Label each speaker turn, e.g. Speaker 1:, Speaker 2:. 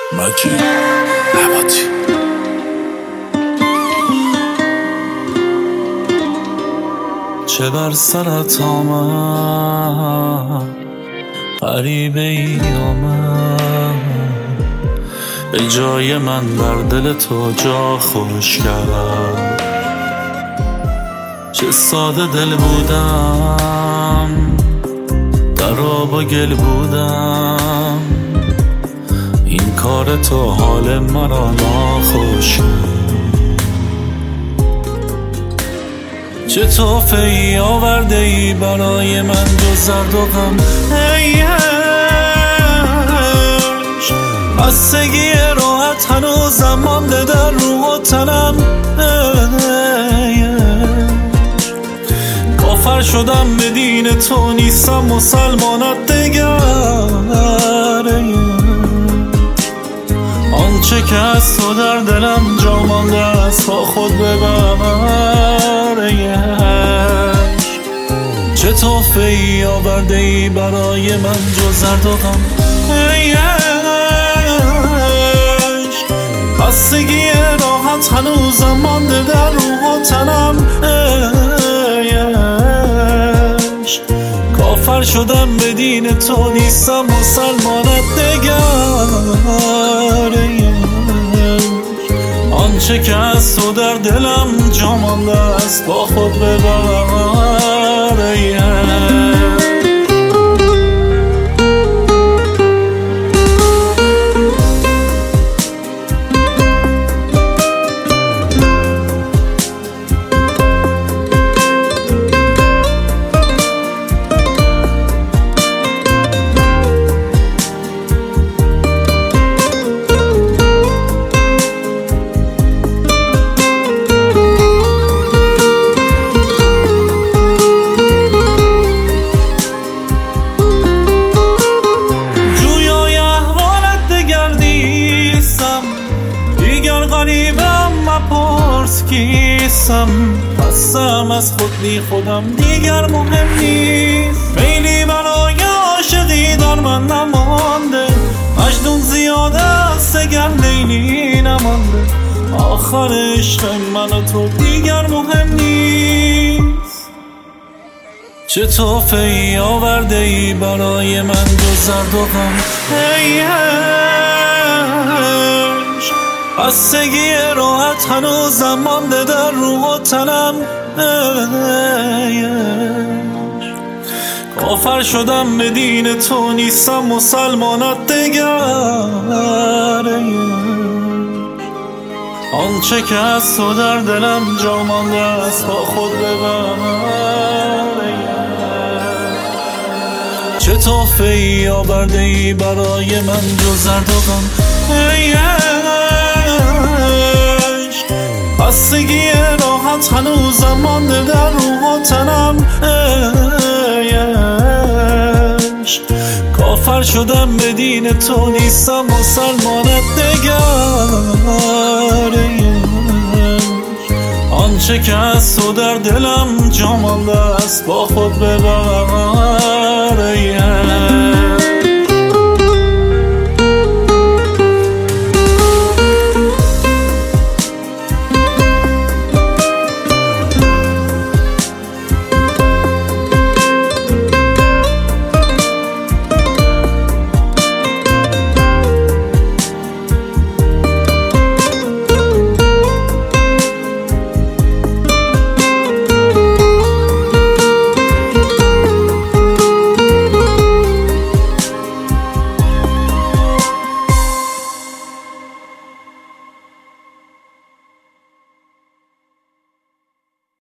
Speaker 1: مجید نباتی. چه بر سرت آمد غریبه ای آمد، به جای من در دل تو جا خوش کرد. چه ساده دل بودم، در آب و گل بودم، این کار تو حال مرا ناخوش کرد. چه تحفه ای آورده ای برای من جز زرد و غم، ای عشق بستگی راحت هنوزم مانده در روح و تنم. ای عشق کافر شدم به دین تو، نیستم مسلمانت دگر. آنچه که از تو در دلم جا مانده است با خود ببر. چه تحفه ای آورده ای برای من جز زرد و غم، ای عشق بستگی راحت هنوزم مانده در روح و تنم. ای عشق کافر شدم به دین تو، نیستم مسلمانت دگر. آنچه که از تو در دلم جا مانده است با خود ببر. غریبم مپرس کیستم، خستم از خود بی خودم دیگر مهم نیست. میلی برای عاشقی در من نمانده، مجنون زیاده است اگر لیلی نمانده. آخر عشق من و تو دیگر مهم نیست. چه تحفه ای آورده ای برای من جز زرد و غم، ای بستگی راحت هنوزم مانده در روح و تنم. کافر شدم به دین تو، نیستم مسلمانت دگر. آنچه که از تو در دلم جا مانده است با خود ببر. چه تحفه ای آورده ای برای من جز زرد و غم، ای بستگی راحت هنوزم مانده در روح و تنم. ای عشق کافر شدم به دین تو، نیستم مسلمانت دگر. آنچه که از تو در دلم جا مانده است با خود ببر.